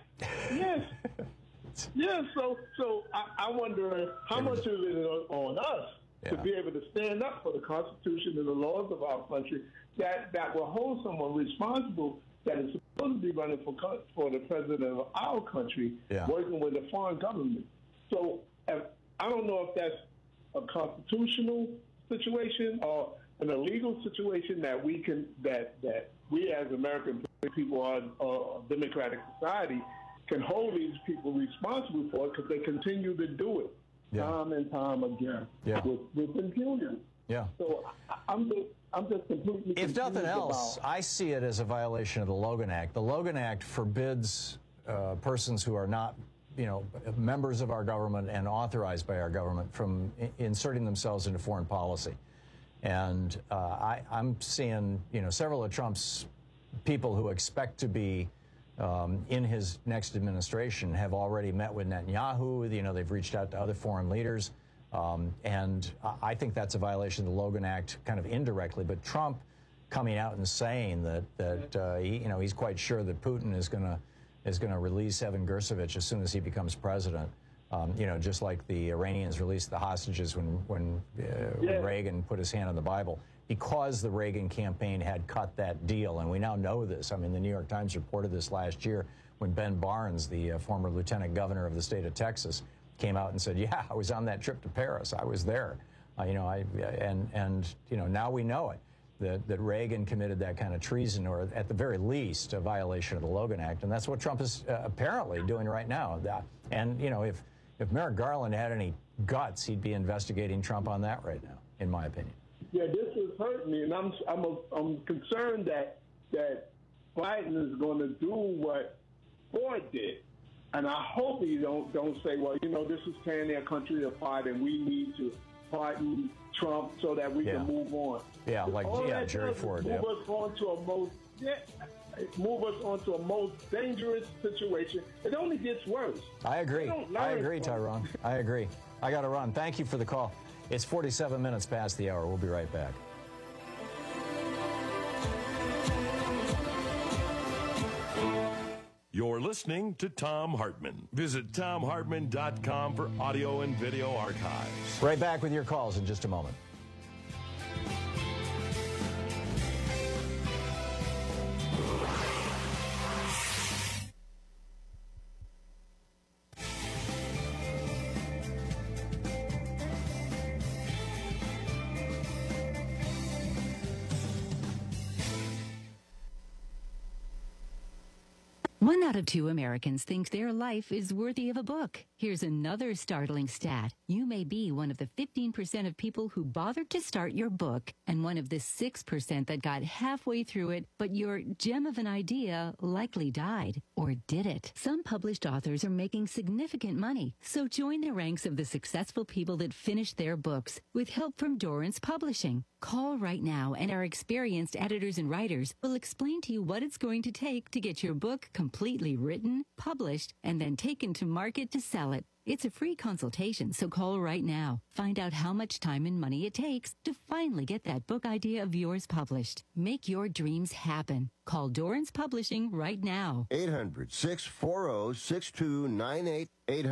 Yes, so I wonder how much of it is on us to be able to stand up for the Constitution and the laws of our country that will hold someone responsible that is supposed to be running for the president of our country, working with a foreign government. So I don't know if that's a constitutional situation or an illegal situation that we can that we as American people are a democratic society can hold these people responsible for it because they continue to do it time and time again with impunity. Yeah. So I'm just completely. If nothing else, I see it as a violation of the Logan Act. The Logan Act forbids persons who are not, members of our government and authorized by our government from inserting themselves into foreign policy. And I'm seeing, several of Trump's people who expect to be in his next administration have already met with Netanyahu. They've reached out to other foreign leaders. And I think that's a violation of the Logan Act kind of indirectly. But Trump coming out and saying that he's quite sure that Putin is going to release Evan Gersovich as soon as he becomes president. Just like the Iranians released the hostages when Reagan put his hand on the Bible, because the Reagan campaign had cut that deal. And we now know this. I mean, the New York Times reported this last year when Ben Barnes, the former lieutenant governor of the state of Texas, came out and said, yeah, I was on that trip to Paris. I was there. Now we know it, that Reagan committed that kind of treason, or at the very least, a violation of the Logan Act. And that's what Trump is apparently doing right now. And, if Merrick Garland had any guts, he'd be investigating Trump on that right now, in my opinion. Yeah, this is hurting me, and I'm concerned that Biden is going to do what Ford did. And I hope he don't say, well, this is tearing their country apart, and we need to pardon Trump so that we can move on. Yeah, Jerry Ford. Move us on to a most dangerous situation. It only gets worse. I agree, Tyrone. I agree. I got to run. Thank you for the call. It's 47 minutes past the hour. We'll be right back. You're listening to Thom Hartmann. Visit ThomHartmann.com for audio and video archives. Right back with your calls in just a moment. One out of 2 Americans think their life is worthy of a book. Here's another startling stat. You may be one of the 15% of people who bothered to start your book, and one of the 6% that got halfway through it, but your gem of an idea likely died. Or did it? Some published authors are making significant money, so join the ranks of the successful people that finished their books with help from Dorrance Publishing. Call right now, and our experienced editors and writers will explain to you what it's going to take to get your book completely written, published, and then taken to market to sell it. It's a free consultation, so call right now. Find out how much time and money it takes to finally get that book idea of yours published. Make your dreams happen. Call Dorrance Publishing right now. 800-640-6298.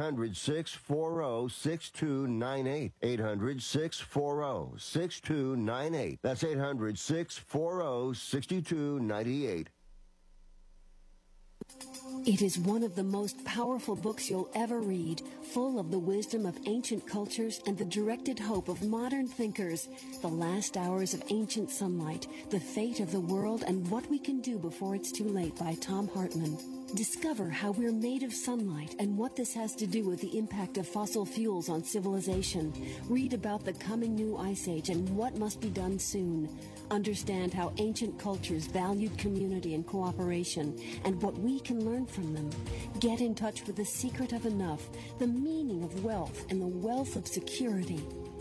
800-640-6298. 800-640-6298. That's 800-640-6298. It is one of the most powerful books you'll ever read, full of the wisdom of ancient cultures and the directed hope of modern thinkers. The Last Hours of Ancient Sunlight, The Fate of the World and What We Can Do Before It's Too Late by Thom Hartmann. Discover how we're made of sunlight and what this has to do with the impact of fossil fuels on civilization. Read about the coming new ice age and what must be done soon. Understand how ancient cultures valued community and cooperation and what we can learn from them. Get in touch with the secret of enough, the meaning of wealth, and the wealth of security.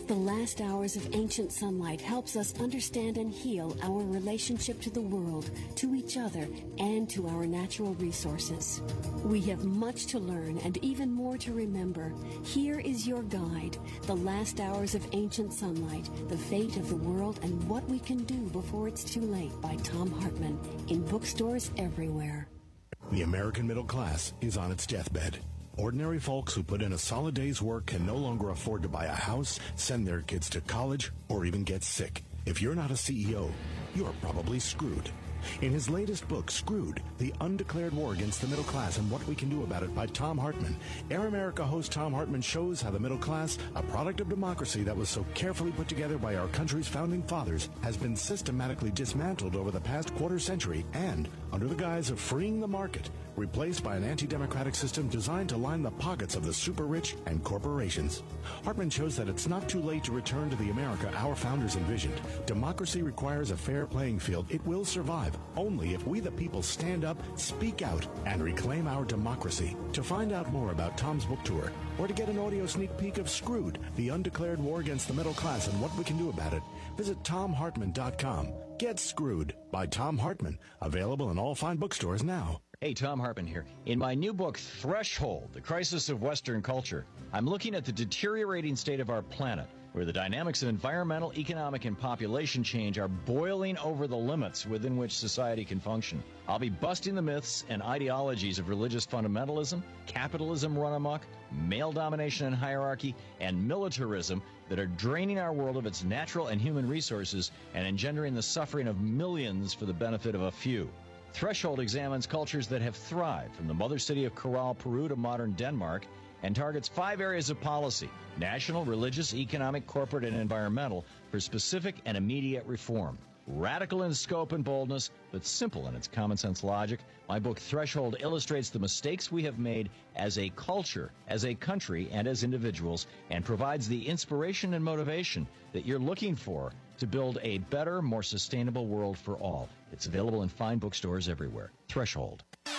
The last hours of ancient sunlight helps us understand and heal our relationship to the world, to each other, and to our natural resources. We have much to learn and even more to remember. Here is your guide, The Last Hours of Ancient Sunlight, The Fate of the World and What We Can Do Before It's Too Late by Thom Hartmann, in bookstores everywhere. The American middle class is on its deathbed. Ordinary folks who put in a solid day's work can no longer afford to buy a house, send their kids to college, or even get sick. If you're not a CEO, you're probably screwed. In his latest book, Screwed, The Undeclared War Against the Middle Class and What We Can Do About It by Thom Hartmann, Air America host Thom Hartmann shows how the middle class, a product of democracy that was so carefully put together by our country's founding fathers, has been systematically dismantled over the past quarter century and, under the guise of freeing the market, replaced by an anti-democratic system designed to line the pockets of the super-rich and corporations. Hartmann shows that it's not too late to return to the America our founders envisioned. Democracy requires a fair playing field. It will survive only if we the people stand up, speak out, and reclaim our democracy. To find out more about Thom's book tour, or to get an audio sneak peek of Screwed, The Undeclared War Against the Middle Class and What We Can Do About It, visit ThomHartmann.com. Get Screwed by Thom Hartmann. Available in all fine bookstores now. Hey, Thom Hartmann here. In my new book, Threshold, The Crisis of Western Culture, I'm looking at the deteriorating state of our planet, where the dynamics of environmental, economic, and population change are boiling over the limits within which society can function. I'll be busting the myths and ideologies of religious fundamentalism, capitalism run amok, male domination and hierarchy, and militarism that are draining our world of its natural and human resources and engendering the suffering of millions for the benefit of a few. Threshold examines cultures that have thrived, from the mother city of Corral, Peru to modern Denmark, and targets 5 areas of policy: national, religious, economic, corporate, and environmental, for specific and immediate reform. Radical in scope and boldness, but simple in its common sense logic, my book Threshold illustrates the mistakes we have made as a culture, as a country, and as individuals, and provides the inspiration and motivation that you're looking for to build a better, more sustainable world for all. It's available in fine bookstores everywhere. Threshold.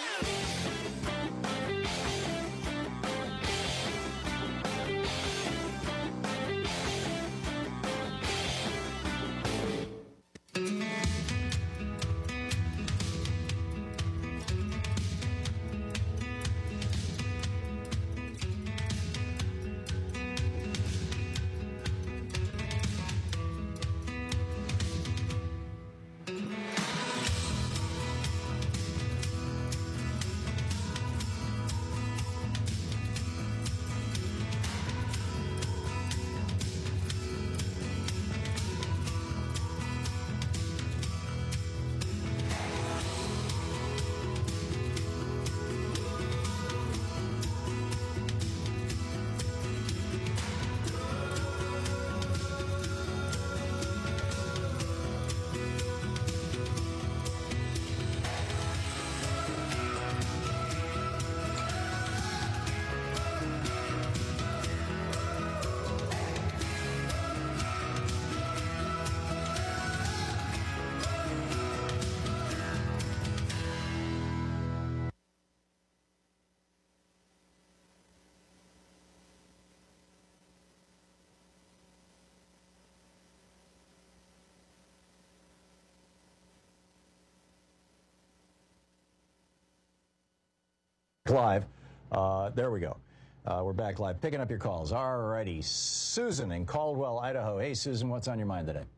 Live. There we go. We're back live, picking up your calls. All righty. Susan in Caldwell, Idaho. Hey, Susan, what's on your mind today?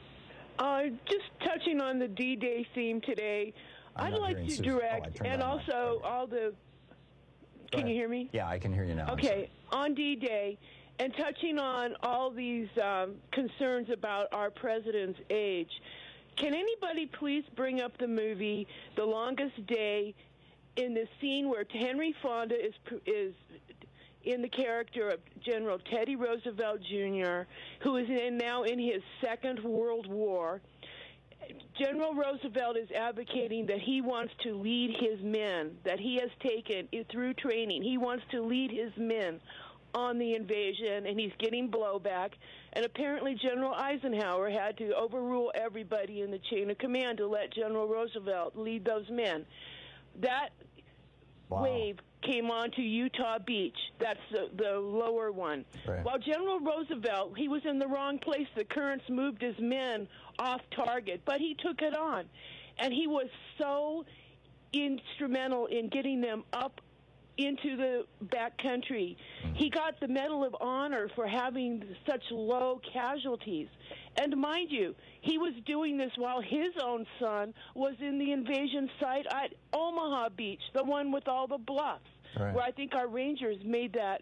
Just touching on the D-Day theme today, I'd like to direct, and also all the... Can you hear me? Yeah, I can hear you now. Okay, on D-Day, and touching on all these concerns about our president's age, can anybody please bring up the movie The Longest Day, in the scene where Henry Fonda is in the character of General Teddy Roosevelt Jr., who is now in his Second World War. General Roosevelt is advocating that he wants to lead his men, that he has taken through training. He wants to lead his men on the invasion, and he's getting blowback. And apparently General Eisenhower had to overrule everybody in the chain of command to let General Roosevelt lead those men. That wave came on to Utah Beach. That's the lower one. Right. While General Roosevelt, he was in the wrong place. The currents moved his men off target, but he took it on. And he was so instrumental in getting them up into the back country. He got the Medal of Honor for having such low casualties. And mind you, he was doing this while his own son was in the invasion site at Omaha Beach, the one with all the bluffs, right, where I think our Rangers made that,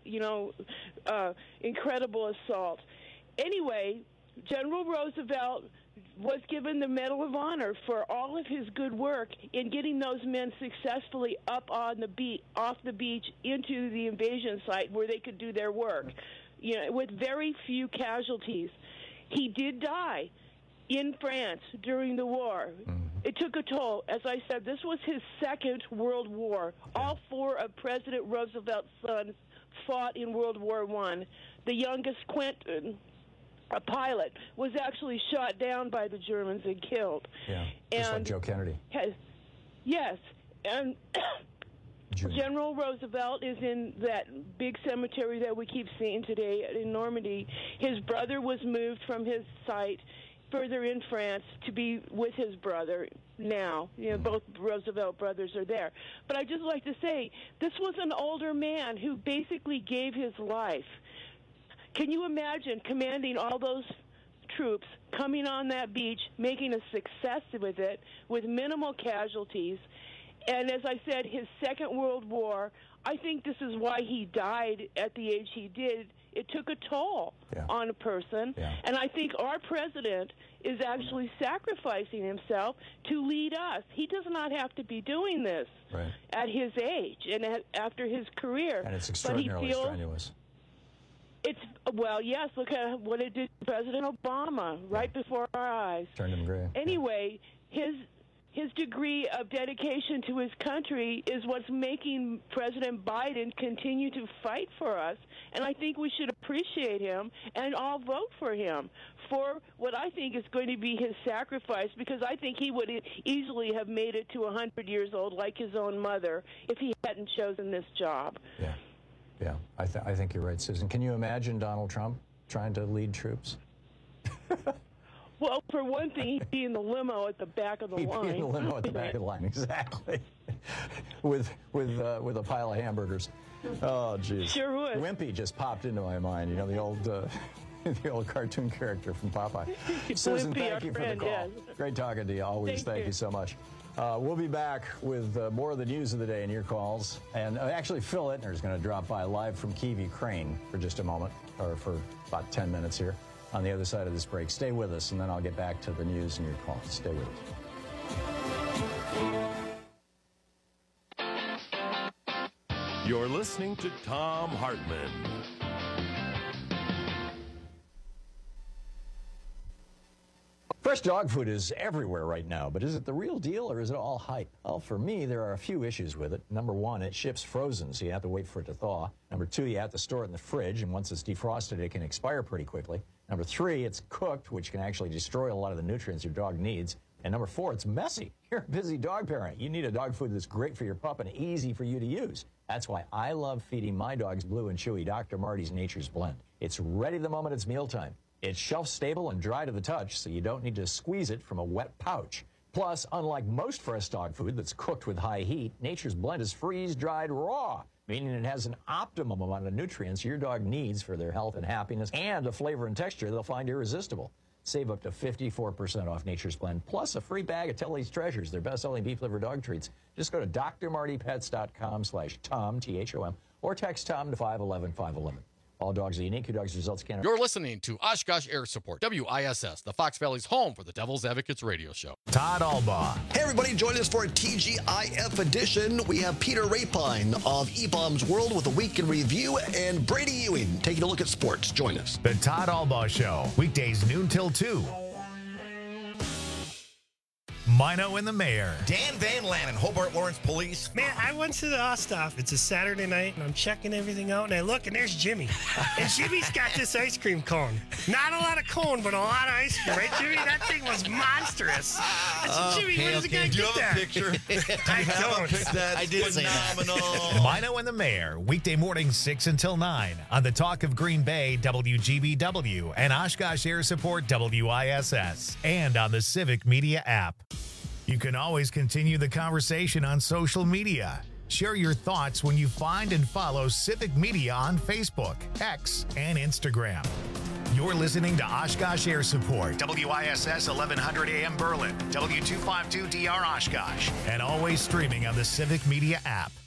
incredible assault. Anyway, General Roosevelt was given the Medal of Honor for all of his good work in getting those men successfully up on the off the beach into the invasion site where they could do their work, with very few casualties. He did die in France during the war. It took a toll. As I said, this was his second World War. All four of President Roosevelt's sons fought in World War I. The youngest, Quentin, a pilot, was actually shot down by the Germans and killed. Yeah, just like Joe Kennedy. Yes, and General Roosevelt is in that big cemetery that we keep seeing today in Normandy. His brother was moved from his site further in France to be with his brother now. Both Roosevelt brothers are there. But I'd just like to say, this was an older man who basically gave his life. Can you imagine commanding all those troops, coming on that beach, making a success with it, with minimal casualties? And as I said, his Second World War, I think this is why he died at the age he did. It took a toll on a person. And I think our president is actually sacrificing himself to lead us. He does not have to be doing this at his age and after his career. And it's extraordinarily strenuous. Yes, look at what it did to President Obama right before our eyes. Turned him gray. Anyway, his degree of dedication to his country is what's making President Biden continue to fight for us, and I think we should appreciate him and all vote for him for what I think is going to be his sacrifice, because I think he would easily have made it to 100 years old like his own mother if he hadn't chosen this job. Yeah, I think you're right, Susan. Can you imagine Donald Trump trying to lead troops? Well, for one thing, he'd be in the limo at the back of the line. He'd be in the limo at the back of the line, exactly, with a pile of hamburgers. Oh, geez. Sure would. Wimpy just popped into my mind. The old the old cartoon character from Popeye. Susan, Wimpy, thank you for the friend, call. yes. Great talking to you. Always. Thank you so much. We'll be back with more of the news of the day and your calls. And actually, Phil Ittner is going to drop by live from Kyiv, Ukraine for just a moment, or for about 10 minutes here on the other side of this break. Stay with us, and then I'll get back to the news and your calls. Stay with us. You're listening to Thom Hartmann. Fresh dog food is everywhere right now, but is it the real deal or is it all hype? Well, for me, there are a few issues with it. Number one, it ships frozen, so you have to wait for it to thaw. Number two, you have to store it in the fridge, and once it's defrosted, it can expire pretty quickly. Number three, it's cooked, which can actually destroy a lot of the nutrients your dog needs. And number four, it's messy. You're a busy dog parent. You need a dog food that's great for your pup and easy for you to use. That's why I love feeding my dogs Blue and Chewy Dr. Marty's Nature's Blend. It's ready the moment it's mealtime. It's shelf-stable and dry to the touch, so you don't need to squeeze it from a wet pouch. Plus, unlike most fresh dog food that's cooked with high heat, Nature's Blend is freeze-dried raw, meaning it has an optimum amount of nutrients your dog needs for their health and happiness, and a flavor and texture they'll find irresistible. Save up to 54% off Nature's Blend, plus a free bag of Telly's Treasures, their best-selling beef liver dog treats. Just go to drmartypets.com/Tom, T-H-O-M, or text Tom to 511-511. All dogs are unique. Your dog's results can't... You're listening to Oshkosh Air Support, WISS, the Fox Valley's home for the Devil's Advocates radio show. Todd Albaugh. Hey, everybody, join us for a TGIF edition. We have Peter Rapine of E-Bombs World with a week in review, and Brady Ewing taking a look at sports. Join us. The Todd Albaugh Show, weekdays noon till 2. Mino and the Mayor. Dan Van Lannen, Hobart Lawrence Police. Man, I went to the Osthoff. It's a Saturday night, and I'm checking everything out, and I look, and there's Jimmy. And Jimmy's got this ice cream cone. Not a lot of cone, but a lot of ice cream, right, Jimmy? That thing was monstrous. I said, Jimmy, where does the guy Do you get have that? a picture? I don't. That's phenomenal. Mino and the Mayor, weekday mornings 6 until 9 on the Talk of Green Bay, WGBW, and Oshkosh Air Support, WISS, and on the Civic Media app. You can always continue the conversation on social media. Share your thoughts when you find and follow Civic Media on Facebook, X, and Instagram. You're listening to Oshkosh Air Support, WISS 1100 AM Berlin, W252DR Oshkosh, and always streaming on the Civic Media app.